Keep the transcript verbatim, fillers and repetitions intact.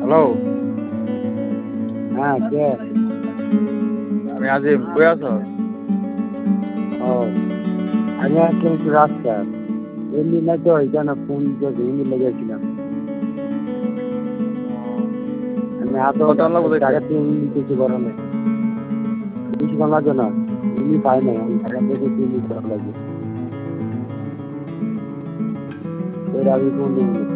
Hello. হ্যাঁ, কে? আমি আজিম, কই আছো? ও আমি আজকে একটু রাস্তায়। এমনি নাই তো এই জন্য ফোন দিয়ে এমনি লেগেছিলাম। আমি এত কত আনলো বুঝাইতে? টাকা দিয়ে এমনি কিছু করার নেই। বেশিক্ষণ লাগবে না। এমনি পাই নাই। আমি টাকা দিয়ে এমনি করা লাগবে। এর আগে ফোন দিই